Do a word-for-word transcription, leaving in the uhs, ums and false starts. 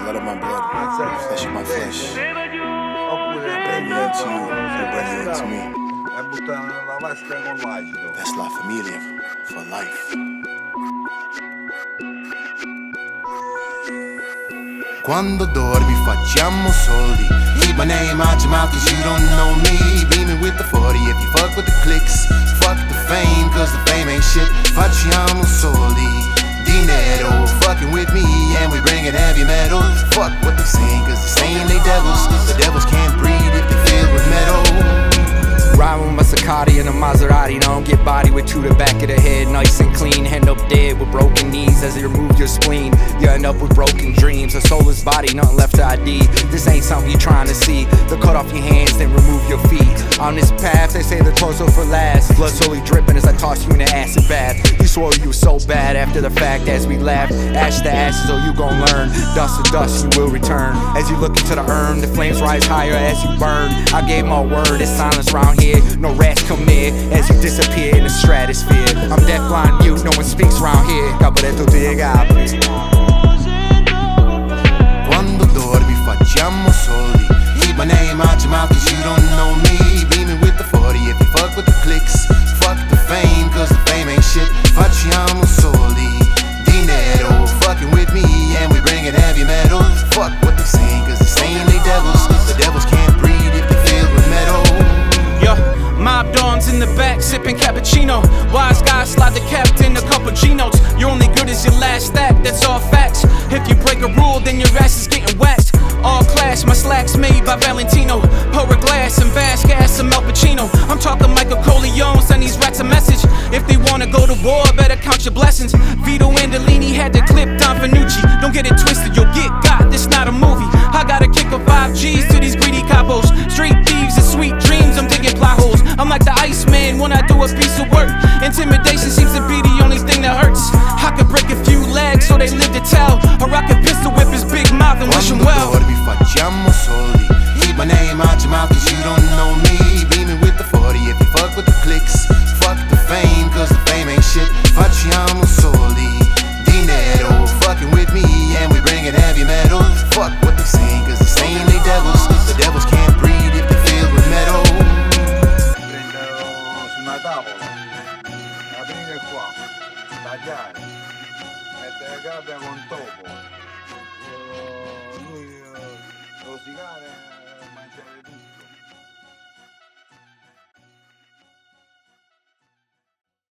blood of my blood, flesh of my flesh. Bring me into you, you bring you into me. That's La Familia for life. Quando dormi facciamo soldi. Keep my name out your mouth cause you don't know me. Beaming with the forty if you fuck with the clicks. Fuck the fame cause the fame ain't shit. Facciamo soldi, dinero. Fucking with me and we bringing heavy metal. Fuck what they saying cause they saying they devils. The devils can't breathe if they filled with metal. Riding with my Sacati and a Maserati. Don't get body with two to the back of the head, nice and clean. End up dead with broken knees as they remove your spleen. You end up with broken dreams, a soulless body, nothing left to I D. This ain't something you're trying to see. They'll cut off your hands, then remove your feet. On this path, they say the torso for last. Blood slowly dripping as I toss you in an acid bath. You swore you were so bad after the fact as we laughed. Ash to ashes, oh you gon' learn. Dust to dust, you will return. As you look into the urn, the flames rise higher as you burn. I gave my word, it's silence round here. No rats come near as you disappear in the stratosphere. I'm deaf, blind, mute, no one speaks round here. Cabaretto ti apri. Quando dormi facciamo soldi. Keep my name out your mouth cause you don't know me. Beaming with the forty if you fuck with the clicks. Fuck the fame cause the fame ain't shit. Facciamo soldi, dinero. Fucking with me and we bringing heavy metal. Fuck what they saying cause they saying they devils. The devils can't breathe if they filled with metal. Mob dawns in the back, sipping cappuccino. Wise guys slide the captain a couple G-notes. You're only good as your last stack, that's all facts. If you break a rule, then your ass is getting waxed. All class, my slacks made by Valentino. Pour a glass and bask gas some El Pacino. I'm talking Michael Corleone, send these rats a message. If they wanna go to war, better count your blessings. Vito Andolini had to clip Don Fanucci. Don't get it twisted, you'll get got, this not a movie. I gotta kick a five G's to these greedy capos. Street thieves and sweet dreams, I'm digging plot holes. I'm like the Iceman when I do a piece of work. Intimidation seems to be the only thing that hurts. I could break a few legs so they live to tell. Or I could pistol whip his big mouth and wish him well. Quando dormi facciamo soldi. Keep my name out your mouth cause you don't know me. Beaming with the forty if you fuck with the clicks. Fuck the fame cause the fame ain't shit. Facciamo soldi, dinero. Fucking with me and we bringing heavy metal. Fuck what they saying cause they saying they devils. The devils can't breathe if they filled with metal. Una tavola, aprire qua, tagliare, mettere gabbia con topo, lui rosicare, mangiare tutto.